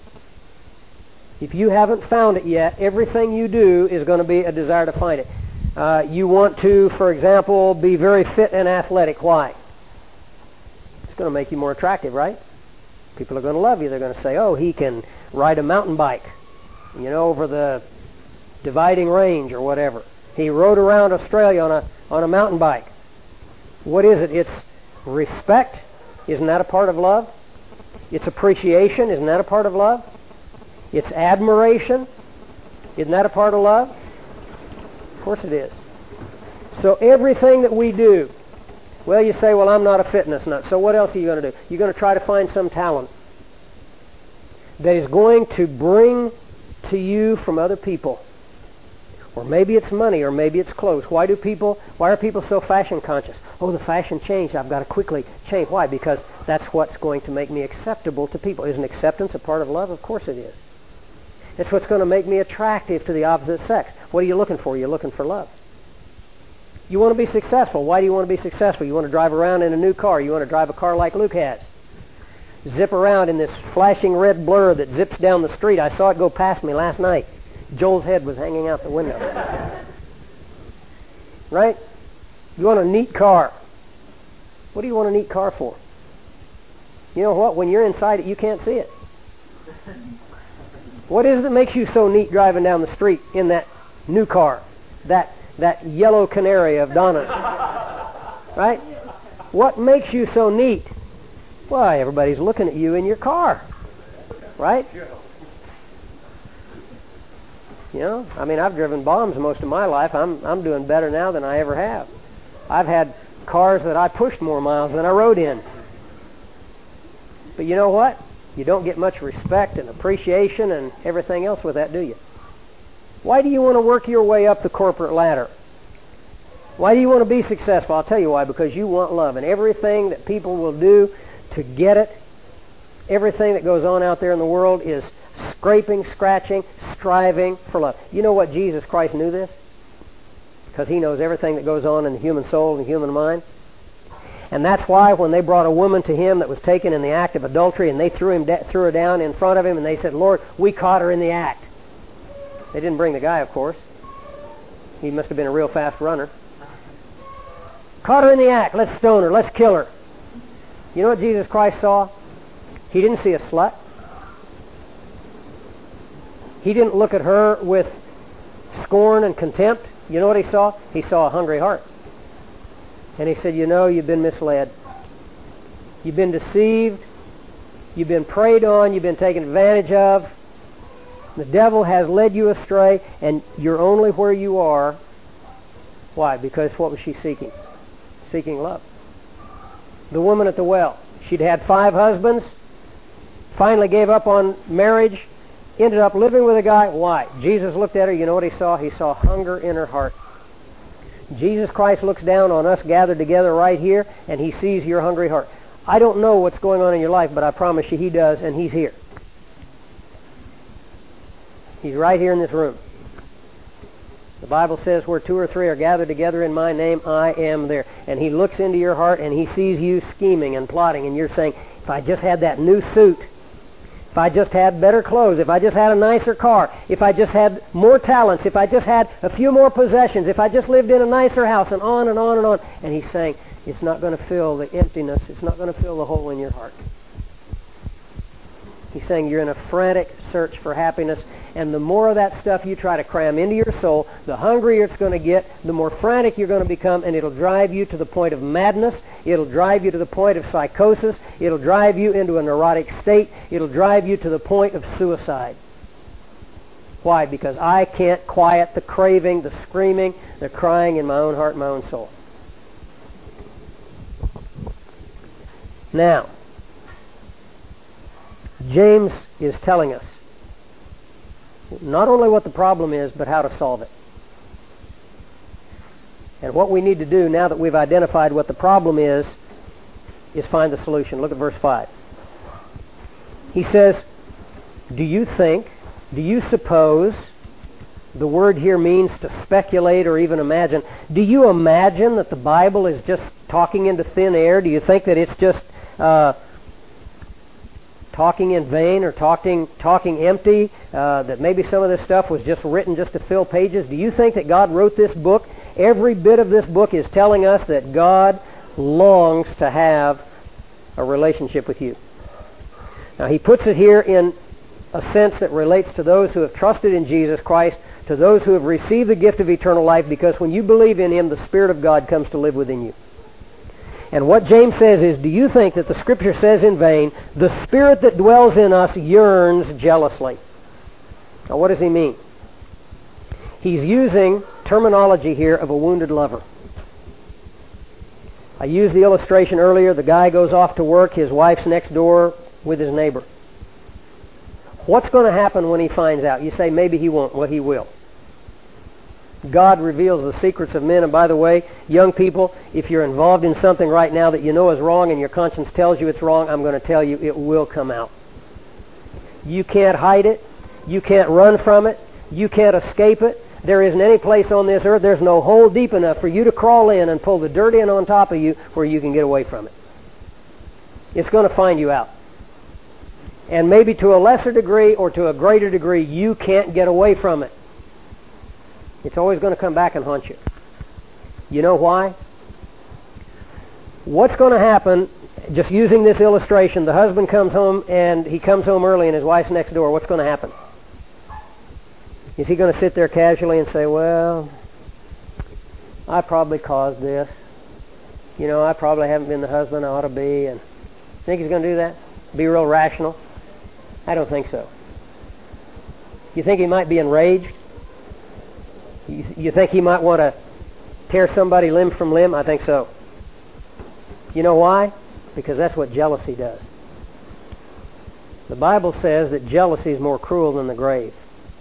If you haven't found it yet, everything you do is going to be a desire to find it. You want to, for example, be very fit and athletic. Why? It's going to make you more attractive, right? People are going to love you. They're going to say, oh, he can ride a mountain bike, over the dividing range or whatever. He rode around Australia on a mountain bike. What is it? It's respect. Isn't that a part of love? It's appreciation. Isn't that a part of love? It's admiration. Isn't that a part of love? Of course it is. So everything that we do, well, you say, well, I'm not a fitness nut. So what else are you going to do? You're going to try to find some talent that is going to bring to you from other people. Or maybe it's money, or maybe it's clothes. Why are people so fashion conscious? Oh, the fashion changed. I've got to quickly change. Why? Because that's what's going to make me acceptable to people. Isn't acceptance a part of love? Of course it is. It's what's going to make me attractive to the opposite sex. What are you looking for? You're looking for love. You want to be successful. Why do you want to be successful? You want to drive around in a new car. You want to drive a car like Luke has. Zip around in this flashing red blur that zips down the street. I saw it go past me last night. Joel's head was hanging out the window. Right? You want a neat car. What do you want a neat car for? You know what? When you're inside it, you can't see it. What is it that makes you so neat driving down the street in that new car? That yellow canary of Donna's. Right? What makes you so neat? Why, everybody's looking at you in your car. Right? I've driven bombs most of my life. I'm doing better now than I ever have. I've had cars that I pushed more miles than I rode in. But you know what? You don't get much respect and appreciation and everything else with that, do you? Why do you want to work your way up the corporate ladder? Why do you want to be successful? I'll tell you why. Because you want love. And everything that people will do to get it, everything that goes on out there in the world is scraping, scratching, striving for love. You know what? Jesus Christ knew this? Because he knows everything that goes on in the human soul and the human mind. And that's why when they brought a woman to him that was taken in the act of adultery and they threw her down in front of him and they said, Lord, we caught her in the act. They didn't bring the guy, of course. He must have been a real fast runner. Caught her in the act. Let's stone her. Let's kill her. You know what Jesus Christ saw? He didn't see a slut. He didn't look at her with scorn and contempt. You know what he saw? He saw a hungry heart. And he said, you've been misled. You've been deceived. You've been preyed on. You've been taken advantage of. The devil has led you astray, and you're only where you are. Why? Because what was she seeking? Seeking love. The woman at the well. She'd had 5 husbands, finally gave up on marriage, ended up living with a guy. Why? Jesus looked at her. You know what he saw? He saw hunger in her heart. Jesus Christ looks down on us gathered together right here, and he sees your hungry heart. I don't know what's going on in your life, but I promise you he does, and he's here. He's right here in this room. The Bible says where 2 or 3 are gathered together in my name, I am there. And he looks into your heart and he sees you scheming and plotting, and you're saying, if I just had that new suit, if I just had better clothes, if I just had a nicer car, if I just had more talents, if I just had a few more possessions, if I just lived in a nicer house, and on and on and on. And he's saying, it's not going to fill the emptiness, it's not going to fill the hole in your heart. He's saying you're in a frantic search for happiness, and the more of that stuff you try to cram into your soul, the hungrier it's going to get, the more frantic you're going to become, and it'll drive you to the point of madness, it'll drive you to the point of psychosis, it'll drive you into a neurotic state, it'll drive you to the point of suicide. Why? Because I can't quiet the craving, the screaming, the crying in my own heart and my own soul. Now, James is telling us not only what the problem is, but how to solve it. And what we need to do now that we've identified what the problem is find the solution. Look at verse 5. He says, do you suppose, the word here means to speculate or even imagine. Do you imagine that the Bible is just talking into thin air? Do you think that it's just talking in vain or talking empty, that maybe some of this stuff was just written just to fill pages? Do you think that God wrote this book Every bit of this book is telling us that God longs to have a relationship with you. Now, he puts it here in a sense that relates to those who have trusted in Jesus Christ, to those who have received the gift of eternal life, because when you believe in Him, the Spirit of God comes to live within you. And what James says is, do you think that the Scripture says in vain, the Spirit that dwells in us yearns jealously? Now, what does he mean? He's using terminology here of a wounded lover. I used the illustration earlier. The guy goes off to work. His wife's next door with his neighbor. What's going to happen when he finds out? You say, maybe he won't. Well, he will. God reveals the secrets of men. And by the way, young people, if you're involved in something right now that you know is wrong and your conscience tells you it's wrong, I'm going to tell you it will come out. You can't hide it. You can't run from it. You can't escape it. There isn't any place on this earth, there's no hole deep enough for you to crawl in and pull the dirt in on top of you where you can get away from it. It's going to find you out. And maybe to a lesser degree or to a greater degree, you can't get away from it. It's always going to come back and haunt you. You know why? What's going to happen, just using this illustration, the husband comes home and he comes home early and his wife's next door. What's going to happen? Is he going to sit there casually and say, well, I probably caused this. You know, I probably haven't been the husband I ought to be. And think he's going to do that? Be real rational? I don't think so. You think he might be enraged? You think he might want to tear somebody limb from limb? I think so. You know why? Because that's what jealousy does. The Bible says that jealousy is more cruel than the grave.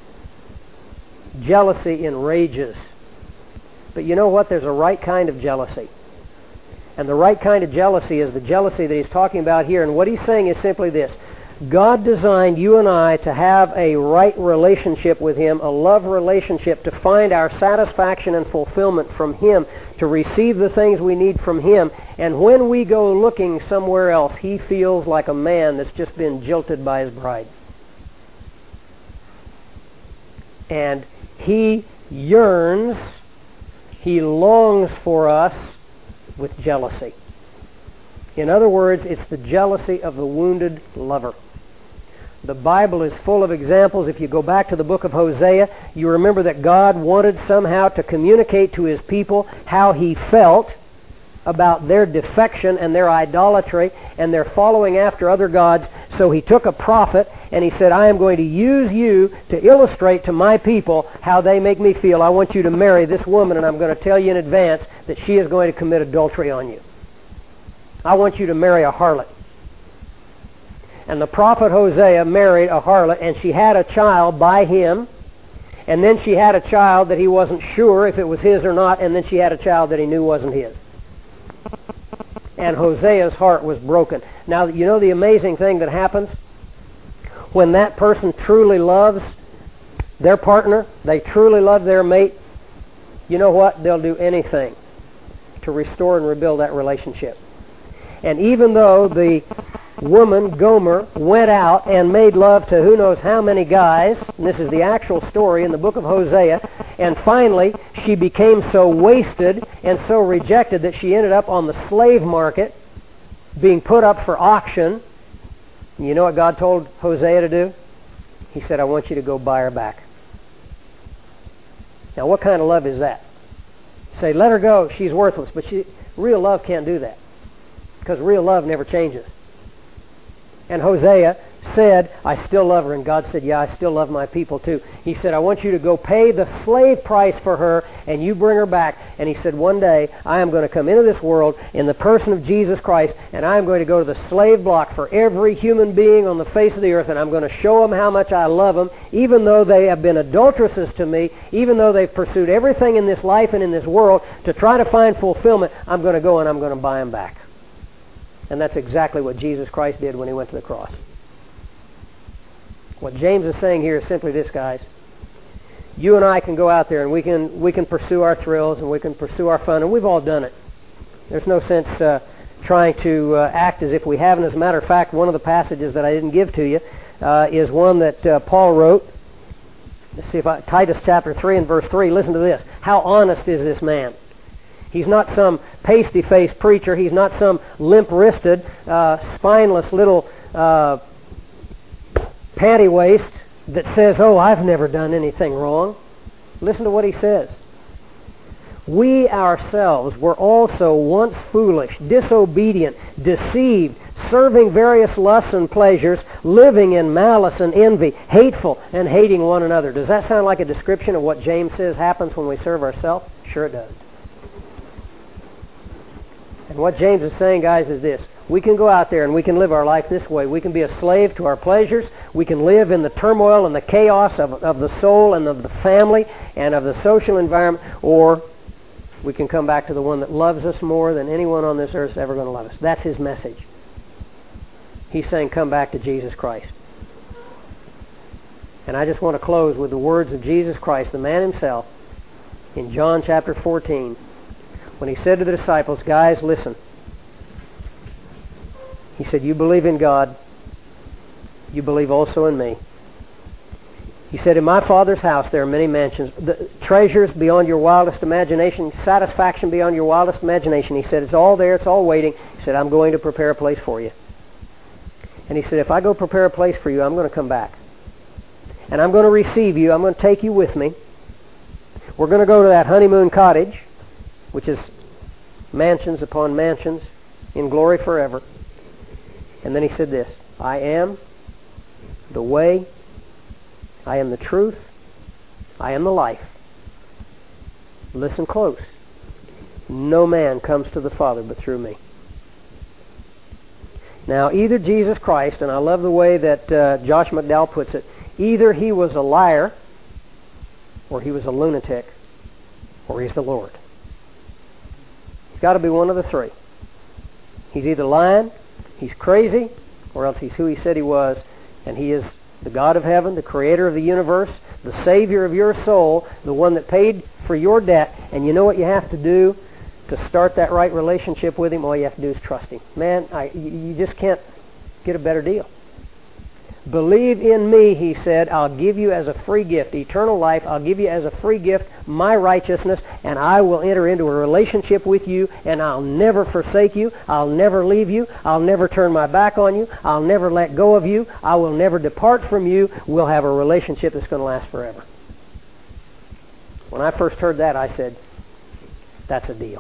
Jealousy enrages. But you know what? There's a right kind of jealousy. And the right kind of jealousy is the jealousy that he's talking about here. And what he's saying is simply this. God designed you and I to have a right relationship with Him, a love relationship, to find our satisfaction and fulfillment from Him, to receive the things we need from Him. And when we go looking somewhere else, He feels like a man that's just been jilted by his bride. And He yearns, He longs for us with jealousy. In other words, it's the jealousy of the wounded lover. The Bible is full of examples. If you go back to the book of Hosea, you remember that God wanted somehow to communicate to His people how He felt about their defection and their idolatry and their following after other gods. So He took a prophet and He said, I am going to use you to illustrate to my people how they make me feel. I want you to marry this woman, and I'm going to tell you in advance that she is going to commit adultery on you. I want you to marry a harlot. And the prophet Hosea married a harlot, and she had a child by him, and then she had a child that he wasn't sure if it was his or not, and then she had a child that he knew wasn't his. And Hosea's heart was broken. Now, you know the amazing thing that happens? When that person truly loves their partner, they truly love their mate, you know what? They'll do anything to restore and rebuild that relationship. And even though the woman, Gomer, went out and made love to who knows how many guys, and this is the actual story in the book of Hosea, and finally she became so wasted and so rejected that she ended up on the slave market, being put up for auction. You know what God told Hosea to do? He said, I want you to go buy her back. Now, what kind of love is that? Say, let her go, she's worthless. But real love can't do that, because real love never changes. And Hosea said, I still love her. And God said, yeah, I still love my people too. He said, I want you to go pay the slave price for her, and you bring her back. And he said, one day I am going to come into this world in the person of Jesus Christ, and I am going to go to the slave block for every human being on the face of the earth, and I'm going to show them how much I love them, even though they have been adulteresses to me, even though they've pursued everything in this life and in this world to try to find fulfillment. I'm going to go and I'm going to buy them back. And that's exactly what Jesus Christ did when He went to the cross. What James is saying here is simply this, guys. You and I can go out there and we can pursue our thrills and we can pursue our fun, and we've all done it. There's no sense trying to act as if we haven't. As a matter of fact, one of the passages that I didn't give to you is one that Paul wrote Let's see if Titus chapter 3 and verse 3, listen to this. How honest is this man? He's not some pasty-faced preacher. He's not some limp-wristed, spineless little panty waist that says, oh, I've never done anything wrong. Listen to what he says. We ourselves were also once foolish, disobedient, deceived, serving various lusts and pleasures, living in malice and envy, hateful and hating one another. Does that sound like a description of what James says happens when we serve ourselves? Sure it does. And what James is saying, guys, is this. We can go out there and we can live our life this way. We can be a slave to our pleasures. We can live in the turmoil and the chaos of the soul and of the family and of the social environment, or we can come back to the one that loves us more than anyone on this earth is ever going to love us. That's his message. He's saying, come back to Jesus Christ. And I just want to close with the words of Jesus Christ, the man himself, in John chapter 14, when he said to the disciples, guys, listen. He said, you believe in God. You believe also in me. He said, in my Father's house there are many mansions, treasures beyond your wildest imagination, satisfaction beyond your wildest imagination. He said, it's all there, it's all waiting. He said, I'm going to prepare a place for you. And he said, if I go prepare a place for you, I'm going to come back. And I'm going to receive you. I'm going to take you with me. We're going to go to that honeymoon cottage, which is mansions upon mansions in glory forever. And then he said this, I am the way, I am the truth, I am the life. Listen close. No man comes to the Father but through me. Now, either Jesus Christ, and I love the way that Josh McDowell puts it, either he was a liar, or he was a lunatic, or he's the Lord. It's got to be one of the three. He's either lying, he's crazy, or else he's who he said he was, and he is the God of heaven, the creator of the universe, the Savior of your soul, the one that paid for your debt. And you know what you have to do to start that right relationship with him? All you have to do is trust him. Man, you just can't get a better deal. Believe in me, he said, I'll give you as a free gift eternal life. I'll give you as a free gift my righteousness, and I will enter into a relationship with you, and I'll never forsake you. I'll never leave you. I'll never turn my back on you. I'll never let go of you. I will never depart from you. We'll have a relationship that's going to last forever. When I first heard that, I said, that's a deal.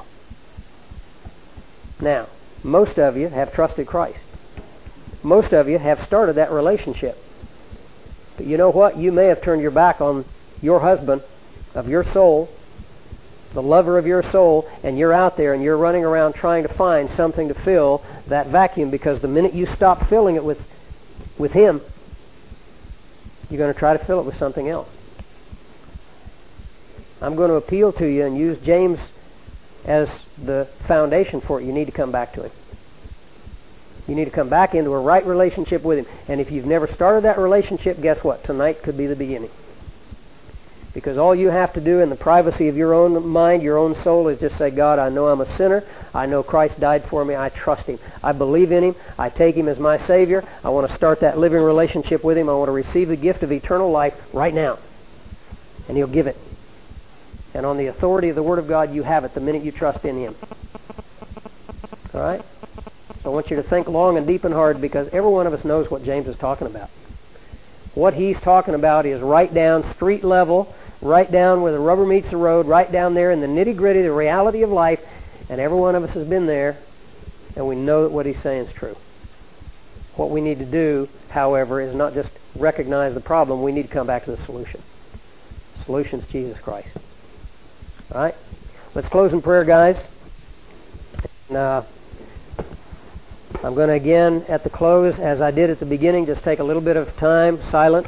Now, most of you have trusted Christ. Most of you have started that relationship. But you know what? You may have turned your back on your husband of your soul, the lover of your soul, and you're out there and you're running around trying to find something to fill that vacuum, because the minute you stop filling it with him, you're going to try to fill it with something else. I'm going to appeal to you and use James as the foundation for it. You need to come back to him. You need to come back into a right relationship with him. And if you've never started that relationship, guess what? Tonight could be the beginning. Because all you have to do in the privacy of your own mind, your own soul, is just say, God, I know I'm a sinner. I know Christ died for me. I trust him. I believe in him. I take him as my Savior. I want to start that living relationship with him. I want to receive the gift of eternal life right now. And he'll give it. And on the authority of the Word of God, you have it the minute you trust in him. All right? So I want you to think long and deep and hard, because every one of us knows what James is talking about. What he's talking about is right down street level, right down where the rubber meets the road, right down there in the nitty-gritty, the reality of life. And every one of us has been there, and we know that what he's saying is true. What we need to do, however, is not just recognize the problem. We need to come back to the solution. The solution is Jesus Christ. All right? Let's close in prayer, guys. And, I'm going to again, at the close, as I did at the beginning, just take a little bit of time, silent,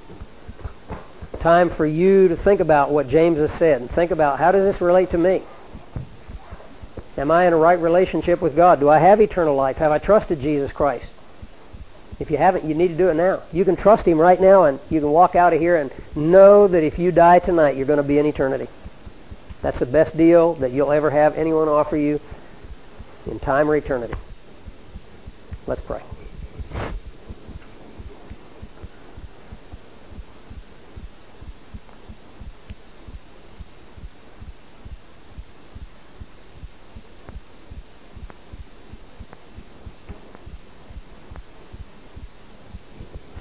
time for you to think about what James has said, and think about, how does this relate to me? Am I in a right relationship with God? Do I have eternal life? Have I trusted Jesus Christ? If you haven't, you need to do it now. You can trust him right now, and you can walk out of here and know that if you die tonight, you're going to be in eternity. That's the best deal that you'll ever have anyone offer you in time or eternity. Let's pray.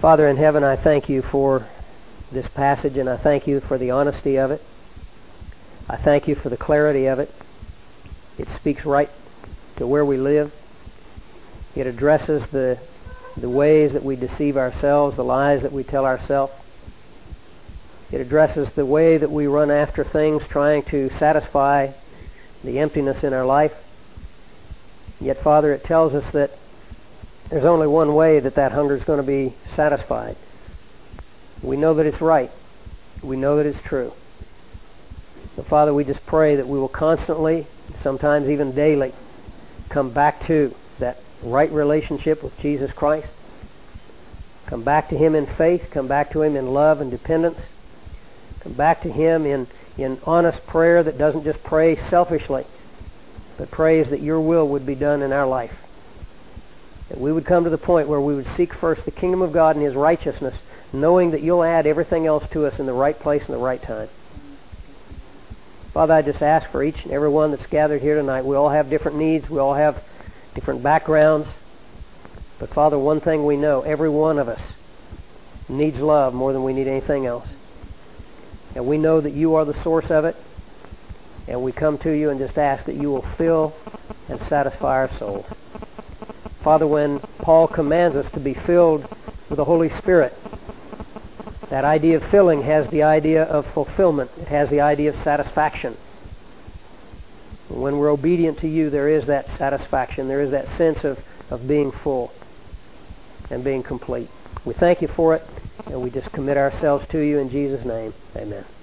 Father in heaven, I thank you for this passage, and I thank you for the honesty of it. I thank you for the clarity of it. It speaks right to where we live. It addresses the ways that we deceive ourselves, the lies that we tell ourselves. It addresses the way that we run after things trying to satisfy the emptiness in our life. Yet, Father, it tells us that there's only one way that hunger is going to be satisfied. We know that it's right. We know that it's true. So, Father, we just pray that we will constantly, sometimes even daily, come back to that right relationship with Jesus Christ. Come back to Him in faith. Come back to Him in love and dependence. Come back to Him in honest prayer that doesn't just pray selfishly, but prays that Your will would be done in our life. That we would come to the point where we would seek first the kingdom of God and His righteousness, knowing that You'll add everything else to us in the right place and the right time. Father, I just ask for each and every one that's gathered here tonight. We all have different needs. We all have different backgrounds. But Father, one thing we know, every one of us needs love more than we need anything else. And we know that You are the source of it. And we come to You and just ask that You will fill and satisfy our souls. Father, when Paul commands us to be filled with the Holy Spirit, that idea of filling has the idea of fulfillment. It has the idea of satisfaction. When we're obedient to You, there is that satisfaction. There is that sense of being full and being complete. We thank You for it, and we just commit ourselves to You in Jesus' name. Amen.